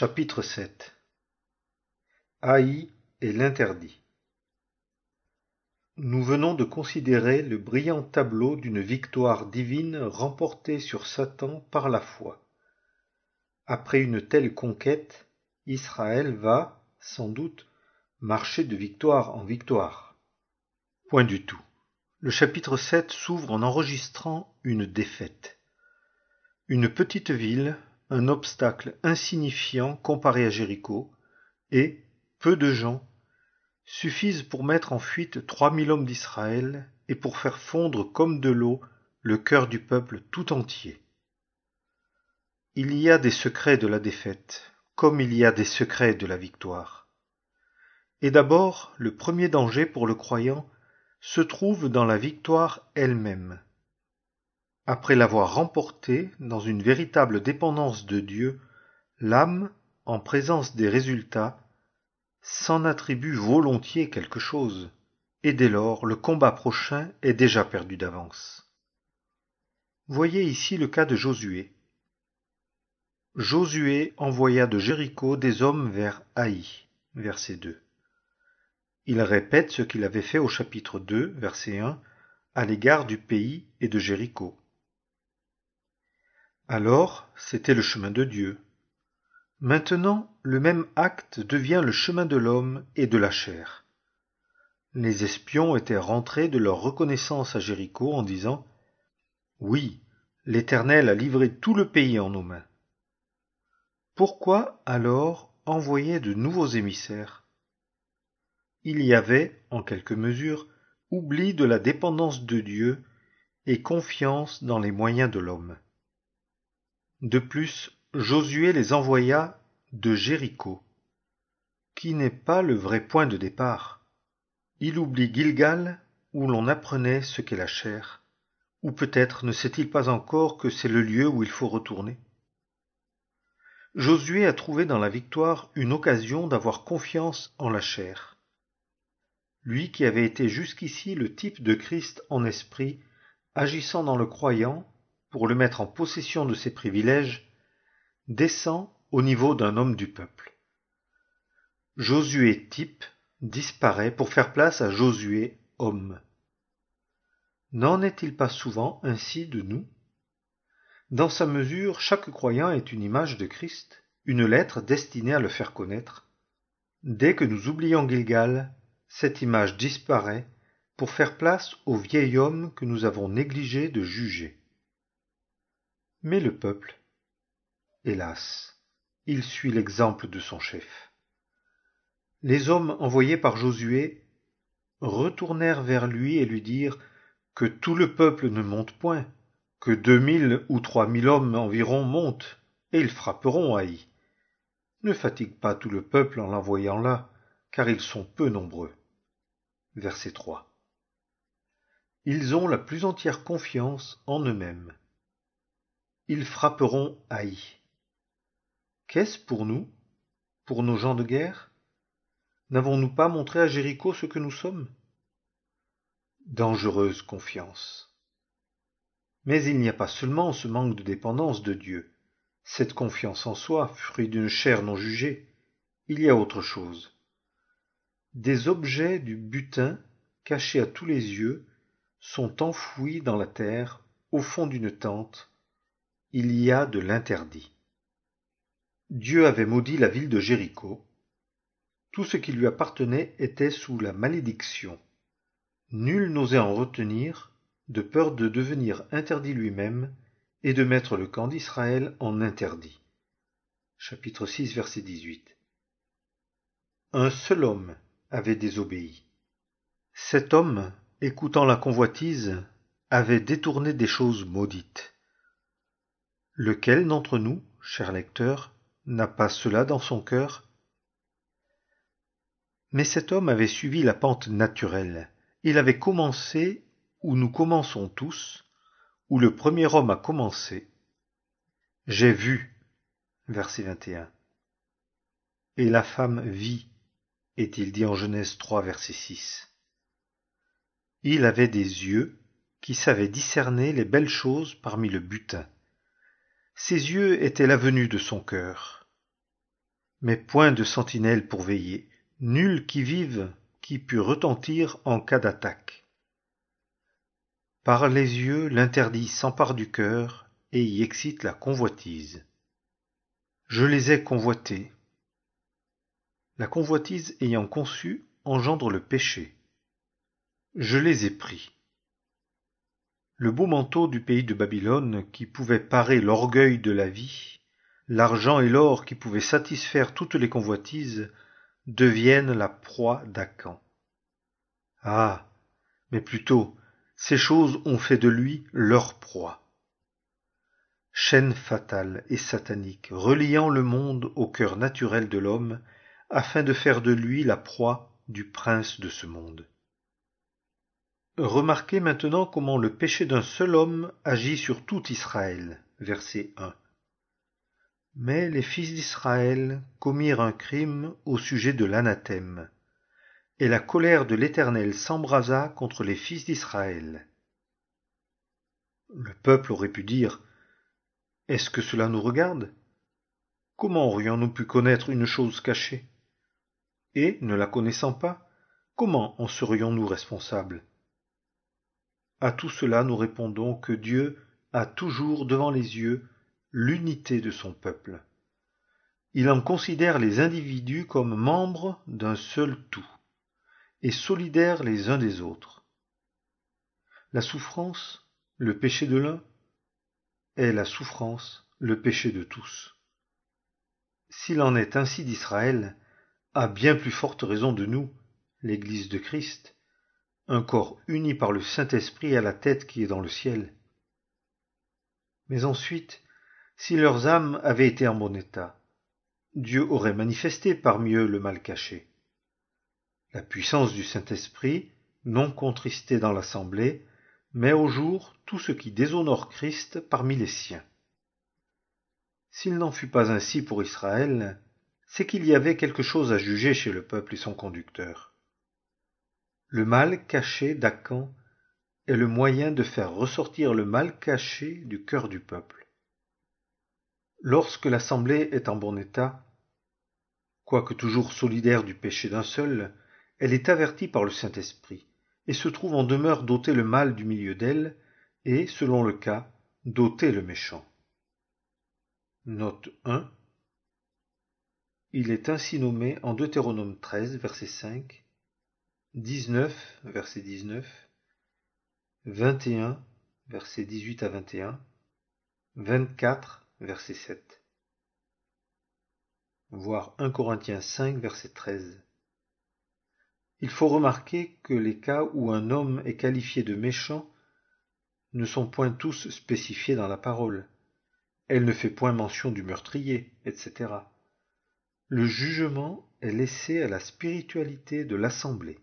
Chapitre 7 Haï et l'interdit. Nous venons de considérer le brillant tableau d'une victoire divine remportée sur Satan par la foi. Après une telle conquête, Israël va, sans doute, marcher de victoire en victoire. Point du tout. Le chapitre 7 s'ouvre en enregistrant une défaite. Une petite ville, un obstacle insignifiant comparé à Jéricho, et peu de gens suffisent pour mettre en fuite 3000 hommes d'Israël et pour faire fondre comme de l'eau le cœur du peuple tout entier. Il y a des secrets de la défaite, comme il y a des secrets de la victoire. Et d'abord, le premier danger pour le croyant se trouve dans la victoire elle-même. Après l'avoir remportée dans une véritable dépendance de Dieu, l'âme, en présence des résultats, s'en attribue volontiers quelque chose, et dès lors le combat prochain est déjà perdu d'avance. Voyez ici le cas de Josué. Josué envoya de Jéricho des hommes vers Haï, verset 2. Il répète ce qu'il avait fait au chapitre 2, verset 1, à l'égard du pays et de Jéricho. Alors, c'était le chemin de Dieu. Maintenant, le même acte devient le chemin de l'homme et de la chair. Les espions étaient rentrés de leur reconnaissance à Jéricho en disant « Oui, l'Éternel a livré tout le pays en nos mains. » Pourquoi alors envoyer de nouveaux émissaires? Il y avait, en quelque mesure, oubli de la dépendance de Dieu et confiance dans les moyens de l'homme. De plus, Josué les envoya de Jéricho, qui n'est pas le vrai point de départ. Il oublie Gilgal, où l'on apprenait ce qu'est la chair, ou peut-être ne sait-il pas encore que c'est le lieu où il faut retourner. Josué a trouvé dans la victoire une occasion d'avoir confiance en la chair. Lui qui avait été jusqu'ici le type de Christ en esprit, agissant dans le croyant, pour le mettre en possession de ses privilèges, descend au niveau d'un homme du peuple. Josué type disparaît pour faire place à Josué homme. N'en est-il pas souvent ainsi de nous? Dans sa mesure, chaque croyant est une image de Christ, une lettre destinée à le faire connaître. Dès que nous oublions Gilgal, cette image disparaît pour faire place au vieil homme que nous avons négligé de juger. Mais le peuple, hélas, il suit l'exemple de son chef. Les hommes envoyés par Josué retournèrent vers lui et lui dirent que tout le peuple ne monte point, que 2000 ou 3000 hommes environ montent, et ils frapperont Haï. Ne fatigue pas tout le peuple en l'envoyant là, car ils sont peu nombreux. Verset 3. Ils ont la plus entière confiance en eux-mêmes. Ils frapperont Haï. Qu'est-ce pour nous, pour nos gens de guerre? N'avons-nous pas montré à Jéricho ce que nous sommes? Dangereuse confiance. Mais il n'y a pas seulement ce manque de dépendance de Dieu, cette confiance en soi, fruit d'une chair non jugée. Il y a autre chose. Des objets du butin, cachés à tous les yeux, sont enfouis dans la terre, au fond d'une tente. Il y a de l'interdit. Dieu avait maudit la ville de Jéricho. Tout ce qui lui appartenait était sous la malédiction. Nul n'osait en retenir, de peur de devenir interdit lui-même et de mettre le camp d'Israël en interdit. Chapitre 6, verset 18. Un seul homme avait désobéi. Cet homme, écoutant la convoitise, avait détourné des choses maudites. Lequel d'entre nous, cher lecteur, n'a pas cela dans son cœur? Mais cet homme avait suivi la pente naturelle. Il avait commencé où nous commençons tous, où le premier homme a commencé. J'ai vu, verset 21. Et la femme vit, est-il dit en Genèse 3, verset 6. Il avait des yeux qui savaient discerner les belles choses parmi le butin. Ses yeux étaient l'avenue de son cœur. mais point de sentinelle pour veiller, nul qui vive qui pût retentir en cas d'attaque. Par les yeux, l'interdit s'empare du cœur et y excite la convoitise. Je les ai convoités. La convoitise ayant conçu engendre le péché. Je les ai pris. Le beau manteau du pays de Babylone qui pouvait parer l'orgueil de la vie, l'argent et l'or qui pouvaient satisfaire toutes les convoitises, deviennent la proie d'Akan. Ah, mais plutôt, ces choses ont fait de lui leur proie. Chaîne fatale et satanique, reliant le monde au cœur naturel de l'homme, afin de faire de lui la proie du prince de ce monde. Remarquez maintenant comment le péché d'un seul homme agit sur tout Israël. Verset 1. Mais les fils d'Israël commirent un crime au sujet de l'anathème, et la colère de l'Éternel s'embrasa contre les fils d'Israël. Le peuple aurait pu dire: est-ce que cela nous regarde? Comment aurions-nous pu connaître une chose cachée? Et, ne la connaissant pas, comment en serions-nous responsables? À tout cela, nous répondons que Dieu a toujours devant les yeux l'unité de son peuple. Il en considère les individus comme membres d'un seul tout, et solidaires les uns des autres. La souffrance, le péché de l'un, est la souffrance, le péché de tous. S'il en est ainsi d'Israël, à bien plus forte raison de nous, l'Église de Christ, un corps uni par le Saint-Esprit à la tête qui est dans le ciel. Mais ensuite, si leurs âmes avaient été en bon état, Dieu aurait manifesté parmi eux le mal caché. La puissance du Saint-Esprit, non contristée dans l'assemblée, met au jour tout ce qui déshonore Christ parmi les siens. S'il n'en fut pas ainsi pour Israël, c'est qu'il y avait quelque chose à juger chez le peuple et son conducteur. Le mal caché d'Akan est le moyen de faire ressortir le mal caché du cœur du peuple. Lorsque l'assemblée est en bon état, quoique toujours solidaire du péché d'un seul, elle est avertie par le Saint-Esprit, et se trouve en demeure d'ôter le mal du milieu d'elle, et, selon le cas, d'ôter le méchant. Note 1. Il est ainsi nommé en Deutéronome 13, verset 5, 19, verset 19, 21, verset 18 à 21, 24, verset 7. Voir 1 Corinthiens 5, verset 13. Il faut remarquer que les cas où un homme est qualifié de méchant ne sont point tous spécifiés dans la parole. Elle ne fait point mention du meurtrier, etc. Le jugement est laissé à la spiritualité de l'assemblée.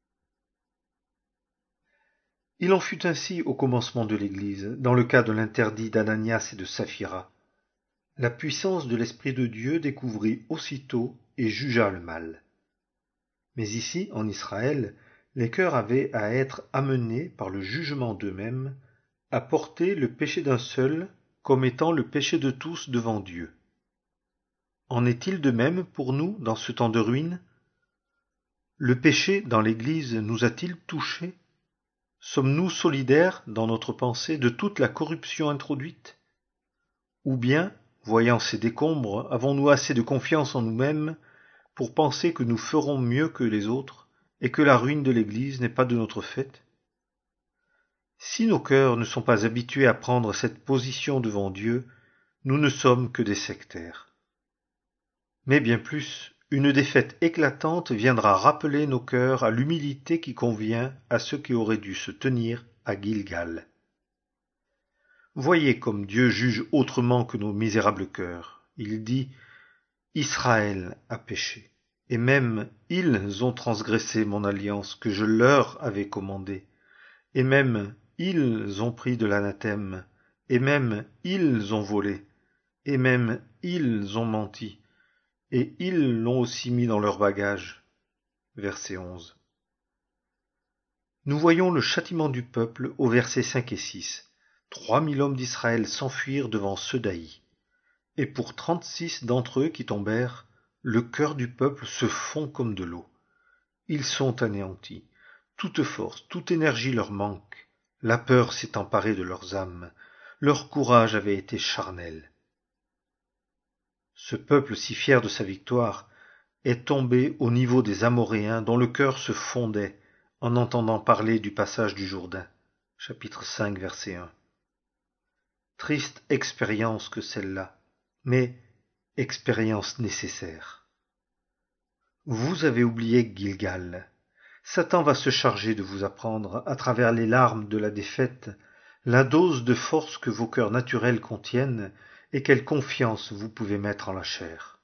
Il en fut ainsi au commencement de l'Église, dans le cas de l'interdit d'Ananias et de Saphira. La puissance de l'Esprit de Dieu découvrit aussitôt et jugea le mal. Mais ici, en Israël, les cœurs avaient à être amenés par le jugement d'eux-mêmes à porter le péché d'un seul comme étant le péché de tous devant Dieu. En est-il de même pour nous dans ce temps de ruine? Le péché dans l'Église nous a-t-il touchés? Sommes-nous solidaires dans notre pensée de toute la corruption introduite? Ou bien, voyant ces décombres, avons-nous assez de confiance en nous-mêmes pour penser que nous ferons mieux que les autres et que la ruine de l'Église n'est pas de notre fait? Si nos cœurs ne sont pas habitués à prendre cette position devant Dieu, nous ne sommes que des sectaires. Mais bien plus, une défaite éclatante viendra rappeler nos cœurs à l'humilité qui convient à ceux qui auraient dû se tenir à Gilgal. Voyez comme Dieu juge autrement que nos misérables cœurs. Il dit: Israël a péché, et même ils ont transgressé mon alliance que je leur avais commandée, et même ils ont pris de l'anathème, et même ils ont volé, et même ils ont menti, et ils l'ont aussi mis dans leur bagage. Verset 11. Nous voyons le châtiment du peuple au verset 5 et 6. 3000 hommes d'Israël s'enfuirent devant ceux d'Aï. Et pour 36 d'entre eux qui tombèrent, le cœur du peuple se fond comme de l'eau. Ils sont anéantis. Toute force, toute énergie leur manque. La peur s'est emparée de leurs âmes. Leur courage avait été charnel. Ce peuple si fier de sa victoire est tombé au niveau des Amoréens dont le cœur se fondait en entendant parler du passage du Jourdain. Chapitre 5, verset 1. Triste expérience que celle-là, mais expérience nécessaire. Vous avez oublié Gilgal. Satan va se charger de vous apprendre, à travers les larmes de la défaite, la dose de force que vos cœurs naturels contiennent et quelle confiance vous pouvez mettre en la chair.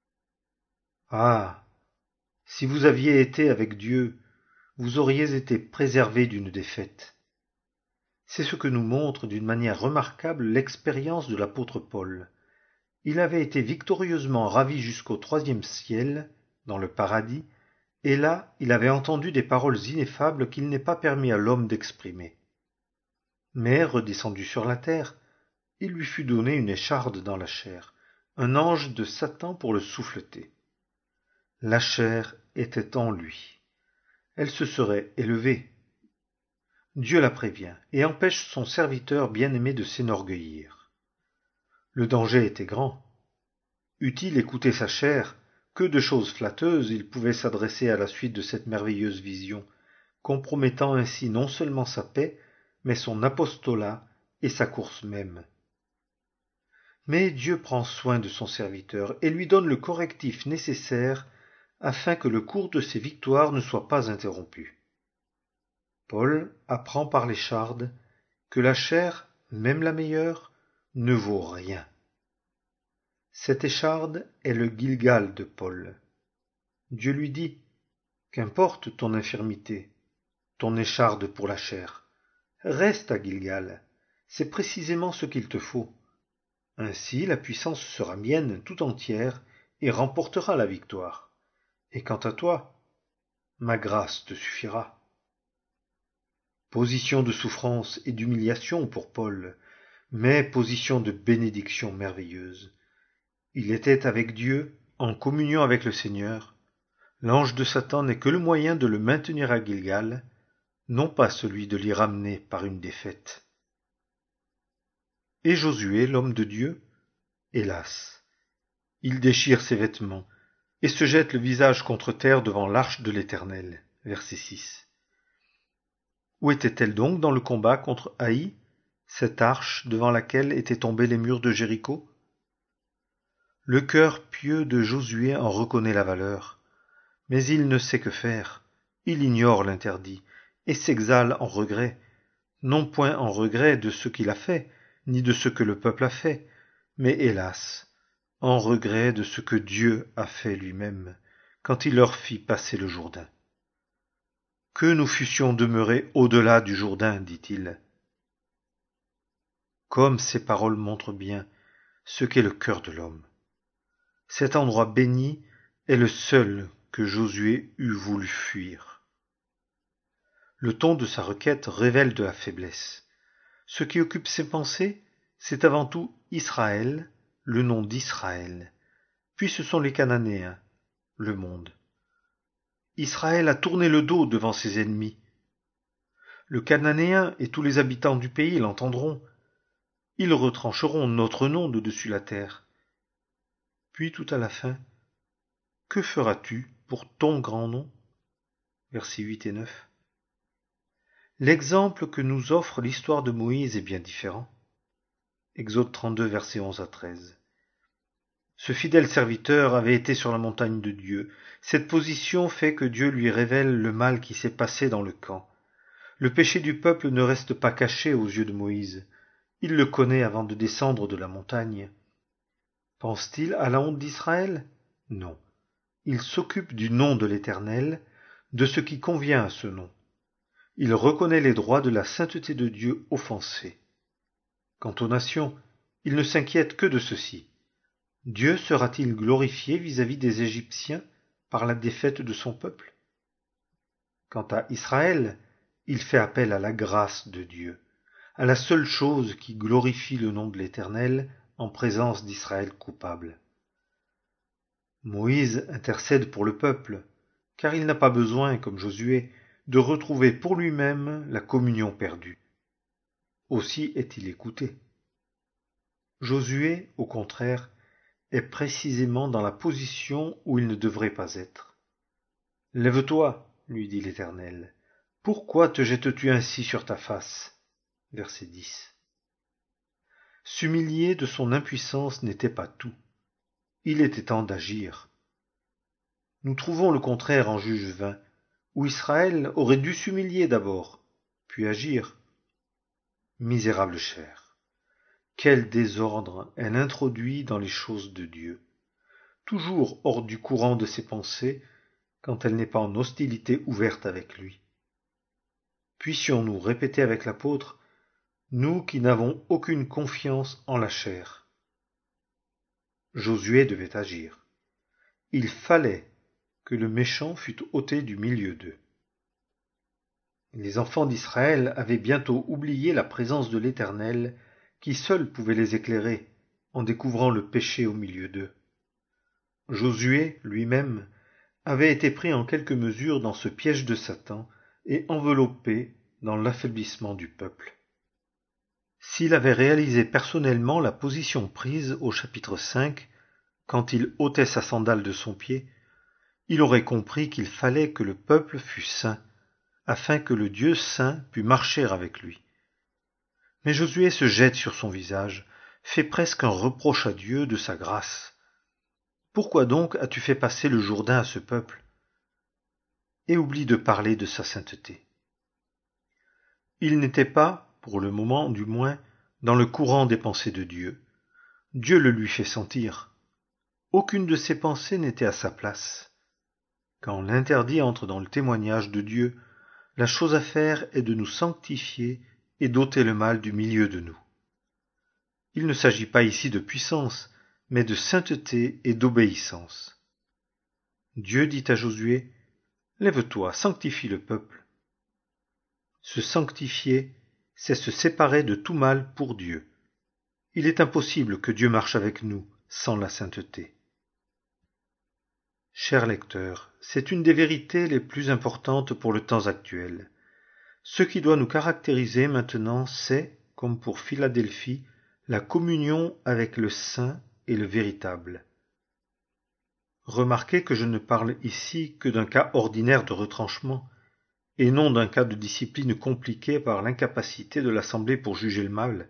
Ah, si vous aviez été avec Dieu, vous auriez été préservé d'une défaite. C'est ce que nous montre d'une manière remarquable l'expérience de l'apôtre Paul. Il avait été victorieusement ravi jusqu'au 3e ciel, dans le paradis, et là il avait entendu des paroles ineffables qu'il n'est pas permis à l'homme d'exprimer. Mais, redescendu sur la terre, il lui fut donné une écharde dans la chair, un ange de Satan pour le souffleter. La chair était en lui. Elle se serait élevée. Dieu la prévient et empêche son serviteur bien-aimé de s'enorgueillir. Le danger était grand. Eût-il écouté sa chair, que de choses flatteuses il pouvait s'adresser à la suite de cette merveilleuse vision, compromettant ainsi non seulement sa paix, mais son apostolat et sa course même. Mais Dieu prend soin de son serviteur et lui donne le correctif nécessaire afin que le cours de ses victoires ne soit pas interrompu. Paul apprend par l'écharde que la chair, même la meilleure, ne vaut rien. Cette écharde est le Gilgal de Paul. Dieu lui dit « Qu'importe ton infirmité, ton écharde pour la chair. Reste à Gilgal, c'est précisément ce qu'il te faut. Ainsi la puissance sera mienne tout entière et remportera la victoire. Et quant à toi, ma grâce te suffira. » Position de souffrance et d'humiliation pour Paul, mais position de bénédiction merveilleuse. Il était avec Dieu, en communion avec le Seigneur. L'ange de Satan n'est que le moyen de le maintenir à Gilgal, non pas celui de l'y ramener par une défaite. Et Josué, l'homme de Dieu, hélas, il déchire ses vêtements et se jette le visage contre terre devant l'arche de l'Éternel. Verset 6. Où était-elle donc dans le combat contre Haï, cette arche devant laquelle étaient tombés les murs de Jéricho? Le cœur pieux de Josué en reconnaît la valeur, mais il ne sait que faire, il ignore l'interdit, et s'exhale en regret, non point en regret de ce qu'il a fait, ni de ce que le peuple a fait, mais hélas, en regret de ce que Dieu a fait lui-même, quand il leur fit passer le Jourdain. Que nous fussions demeurés au-delà du Jourdain, dit-il. Comme ces paroles montrent bien ce qu'est le cœur de l'homme. Cet endroit béni est le seul que Josué eût voulu fuir. Le ton de sa requête révèle de la faiblesse. Ce qui occupe ses pensées, c'est avant tout Israël, le nom d'Israël. Puis ce sont les Cananéens, le monde. Israël a tourné le dos devant ses ennemis. Le Cananéen et tous les habitants du pays l'entendront. Ils retrancheront notre nom de dessus la terre. Puis tout à la fin, que feras-tu pour ton grand nom? Versets 8 et 9. L'exemple que nous offre l'histoire de Moïse est bien différent. Exode 32, versets 11 à 13. Ce fidèle serviteur avait été sur la montagne de Dieu. Cette position fait que Dieu lui révèle le mal qui s'est passé dans le camp. Le péché du peuple ne reste pas caché aux yeux de Moïse. Il le connaît avant de descendre de la montagne. Pense-t-il à la honte d'Israël? Non. Il s'occupe du nom de l'Éternel, de ce qui convient à ce nom. Il reconnaît les droits de la sainteté de Dieu offensés. Quant aux nations, il ne s'inquiète que de ceci. Dieu sera-t-il glorifié vis-à-vis des Égyptiens par la défaite de son peuple? Quant à Israël, il fait appel à la grâce de Dieu, à la seule chose qui glorifie le nom de l'Éternel en présence d'Israël coupable. Moïse intercède pour le peuple, car il n'a pas besoin, comme Josué, de retrouver pour lui-même la communion perdue. Aussi est-il écouté. Josué, au contraire, est précisément dans la position où il ne devrait pas être. « Lève-toi, lui dit l'Éternel. Pourquoi te jettes-tu ainsi sur ta face » Verset 10. S'humilier de son impuissance n'était pas tout. Il était temps d'agir. Nous trouvons le contraire en Juge 20, où Israël aurait dû s'humilier d'abord, puis agir. Misérable chair, quel désordre elle introduit dans les choses de Dieu, toujours hors du courant de ses pensées, quand elle n'est pas en hostilité ouverte avec lui. Puissions-nous répéter avec l'apôtre, nous qui n'avons aucune confiance en la chair. Josué devait agir. Il fallait que le méchant fût ôté du milieu d'eux. Les enfants d'Israël avaient bientôt oublié la présence de l'Éternel, qui seul pouvait les éclairer, en découvrant le péché au milieu d'eux. Josué, lui-même, avait été pris en quelque mesure dans ce piège de Satan et enveloppé dans l'affaiblissement du peuple. S'il avait réalisé personnellement la position prise au chapitre 5, quand il ôtait sa sandale de son pied, il aurait compris qu'il fallait que le peuple fût saint, afin que le Dieu saint pût marcher avec lui. Mais Josué se jette sur son visage, fait presque un reproche à Dieu de sa grâce. Pourquoi donc as-tu fait passer le Jourdain à ce peuple? Et oublie de parler de sa sainteté. Il n'était pas, pour le moment du moins, dans le courant des pensées de Dieu. Dieu le lui fait sentir. Aucune de ses pensées n'était à sa place. Quand l'interdit entre dans le témoignage de Dieu, la chose à faire est de nous sanctifier et d'ôter le mal du milieu de nous. Il ne s'agit pas ici de puissance, mais de sainteté et d'obéissance. Dieu dit à Josué, « Lève-toi, sanctifie le peuple. » Se sanctifier, c'est se séparer de tout mal pour Dieu. Il est impossible que Dieu marche avec nous sans la sainteté. Chers lecteurs, c'est une des vérités les plus importantes pour le temps actuel. Ce qui doit nous caractériser maintenant, c'est, comme pour Philadelphie, la communion avec le saint et le véritable. Remarquez que je ne parle ici que d'un cas ordinaire de retranchement, et non d'un cas de discipline compliquée par l'incapacité de l'Assemblée pour juger le mal.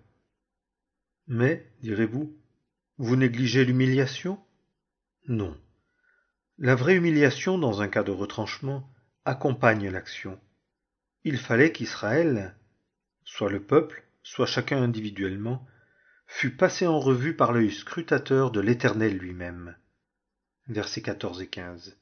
Mais, direz-vous, vous négligez l'humiliation? Non. La vraie humiliation dans un cas de retranchement accompagne l'action. Il fallait qu'Israël, soit le peuple, soit chacun individuellement, fût passé en revue par l'œil scrutateur de l'Éternel lui-même. Versets 14 et 15.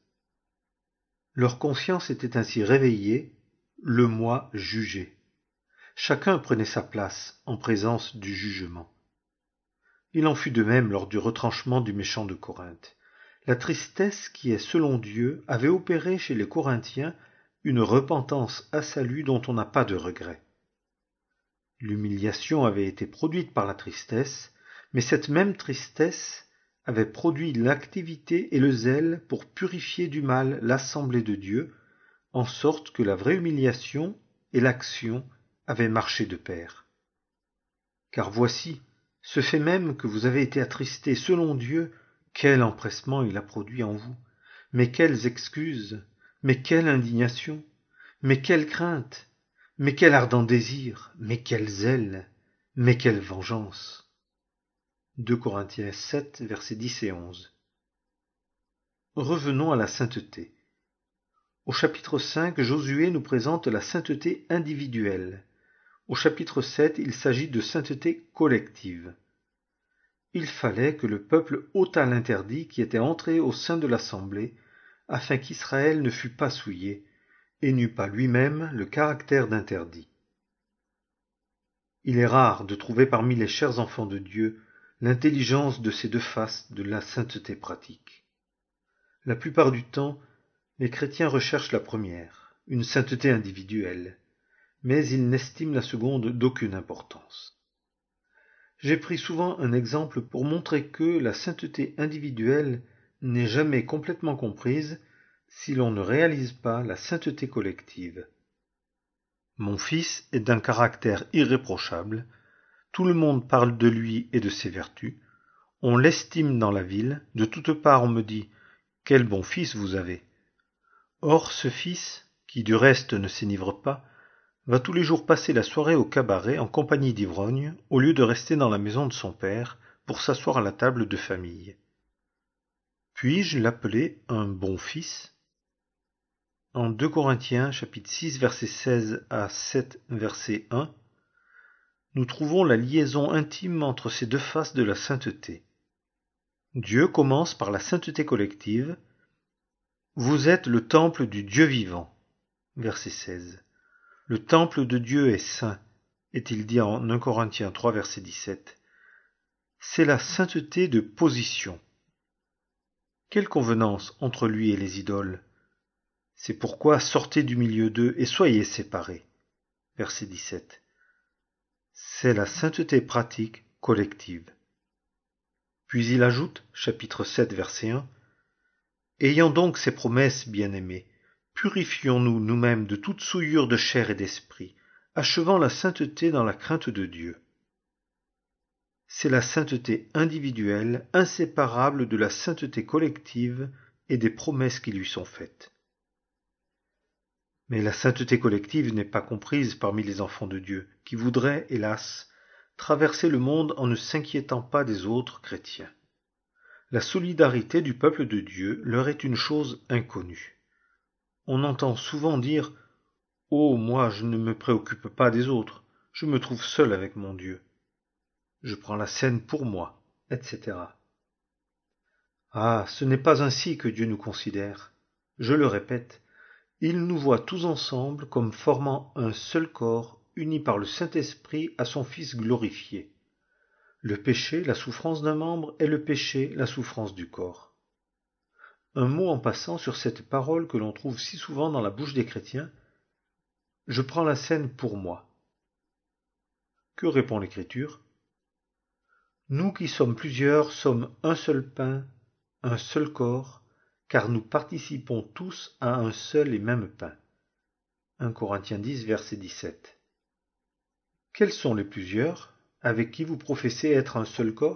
Leur conscience était ainsi réveillée, le moi jugé. Chacun prenait sa place en présence du jugement. Il en fut de même lors du retranchement du méchant de Corinthe. La tristesse qui est selon Dieu avait opéré chez les Corinthiens une repentance à salut dont on n'a pas de regret. L'humiliation avait été produite par la tristesse, mais cette même tristesse avait produit l'activité et le zèle pour purifier du mal l'assemblée de Dieu, en sorte que la vraie humiliation et l'action avaient marché de pair. Car voici, ce fait même que vous avez été attristés selon Dieu, quel empressement il a produit en vous, mais quelles excuses, mais quelle indignation, mais quelle crainte, mais quel ardent désir, mais quel zèle, mais quelle vengeance. 2 Corinthiens 7, versets 10 et 11. Revenons à la sainteté. Au chapitre 5, Josué nous présente la sainteté individuelle. Au chapitre 7, il s'agit de sainteté collective. Il fallait que le peuple ôtât l'interdit qui était entré au sein de l'assemblée, afin qu'Israël ne fût pas souillé, et n'eût pas lui-même le caractère d'interdit. Il est rare de trouver parmi les chers enfants de Dieu l'intelligence de ces deux faces de la sainteté pratique. La plupart du temps, les chrétiens recherchent la première, une sainteté individuelle, mais ils n'estiment la seconde d'aucune importance. J'ai pris souvent un exemple pour montrer que la sainteté individuelle n'est jamais complètement comprise si l'on ne réalise pas la sainteté collective. Mon fils est d'un caractère irréprochable, tout le monde parle de lui et de ses vertus, on l'estime dans la ville, de toutes parts on me dit « Quel bon fils vous avez !» Or ce fils, qui du reste ne s'énivre pas, va tous les jours passer la soirée au cabaret en compagnie d'ivrognes, au lieu de rester dans la maison de son père pour s'asseoir à la table de famille. Puis-je l'appeler un bon fils ? En 2 Corinthiens, chapitre 6, verset 16 à 7, verset 1, nous trouvons la liaison intime entre ces deux faces de la sainteté. Dieu commence par la sainteté collective. Vous êtes le temple du Dieu vivant. Verset 16. Le temple de Dieu est saint, est-il dit en 1 Corinthiens 3, verset 17. C'est la sainteté de position. Quelle convenance entre lui et les idoles ? C'est pourquoi sortez du milieu d'eux et soyez séparés. Verset 17. C'est la sainteté pratique collective. Puis il ajoute, chapitre 7, verset 1, « Ayant donc ces promesses, bien-aimés, purifions-nous nous-mêmes de toute souillure de chair et d'esprit, achevant la sainteté dans la crainte de Dieu. » C'est la sainteté individuelle, inséparable de la sainteté collective et des promesses qui lui sont faites. Mais la sainteté collective n'est pas comprise parmi les enfants de Dieu, qui voudraient, hélas, traverser le monde en ne s'inquiétant pas des autres chrétiens. La solidarité du peuple de Dieu leur est une chose inconnue. On entend souvent dire « Oh, moi, je ne me préoccupe pas des autres, je me trouve seul avec mon Dieu. Je prends la scène pour moi, etc. » Ah, ce n'est pas ainsi que Dieu nous considère. Je le répète, il nous voit tous ensemble comme formant un seul corps, uni par le Saint-Esprit à son Fils glorifié. Le péché, la souffrance d'un membre, et le péché, la souffrance du corps. Un mot en passant sur cette parole que l'on trouve si souvent dans la bouche des chrétiens, « Je prends la scène pour moi ». Que répond l'Écriture ? Nous qui sommes plusieurs sommes un seul pain, un seul corps, car nous participons tous à un seul et même pain. 1 Corinthiens 10, verset 17. Quels sont les plusieurs avec qui vous professez être un seul corps ?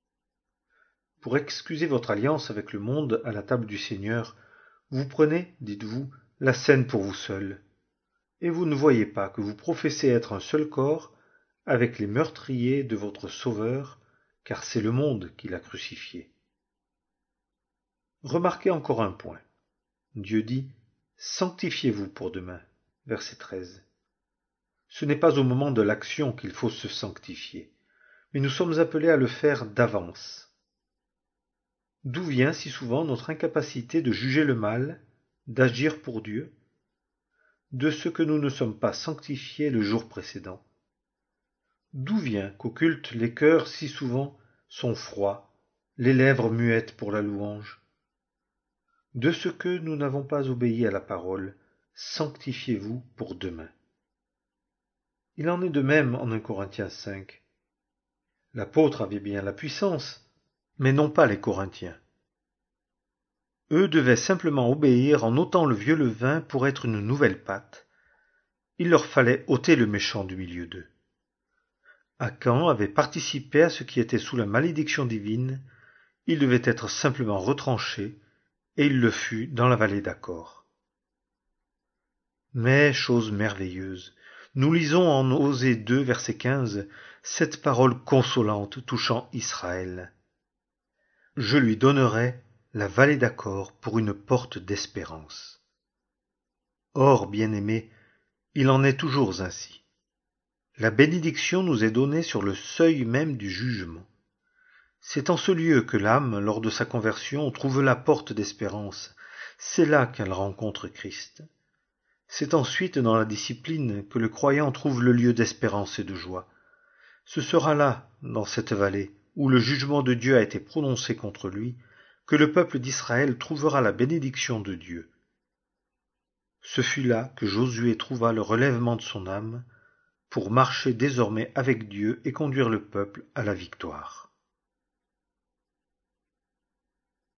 Pour excuser votre alliance avec le monde à la table du Seigneur, vous prenez, dites-vous, la scène pour vous seuls. Et vous ne voyez pas que vous professez être un seul corps avec les meurtriers de votre Sauveur, car c'est le monde qui l'a crucifié. Remarquez encore un point. Dieu dit « Sanctifiez-vous pour demain » verset 13. Ce n'est pas au moment de l'action qu'il faut se sanctifier, mais nous sommes appelés à le faire d'avance. D'où vient si souvent notre incapacité de juger le mal, d'agir pour Dieu ? De ce que nous ne sommes pas sanctifiés le jour précédent. D'où vient qu'au culte les cœurs si souvent sont froids, les lèvres muettes pour la louange ? De ce que nous n'avons pas obéi à la parole, sanctifiez-vous pour demain. Il en est de même en 1 Corinthiens 5. L'apôtre avait bien la puissance, mais non pas les Corinthiens. Eux devaient simplement obéir en ôtant le vieux levain pour être une nouvelle pâte. Il leur fallait ôter le méchant du milieu d'eux. Akan avait participé à ce qui était sous la malédiction divine, il devait être simplement retranché, et il le fut dans la vallée d'Achor. Mais, chose merveilleuse, nous lisons en Osée 2, verset 15, cette parole consolante touchant Israël. « Je lui donnerai la vallée d'Achor pour une porte d'espérance. » Or, bien-aimés, il en est toujours ainsi. La bénédiction nous est donnée sur le seuil même du jugement. C'est en ce lieu que l'âme, lors de sa conversion, trouve la porte d'espérance. C'est là qu'elle rencontre Christ. C'est ensuite dans la discipline que le croyant trouve le lieu d'espérance et de joie. Ce sera là, dans cette vallée, où le jugement de Dieu a été prononcé contre lui, que le peuple d'Israël trouvera la bénédiction de Dieu. Ce fut là que Josué trouva le relèvement de son âme, pour marcher désormais avec Dieu et conduire le peuple à la victoire.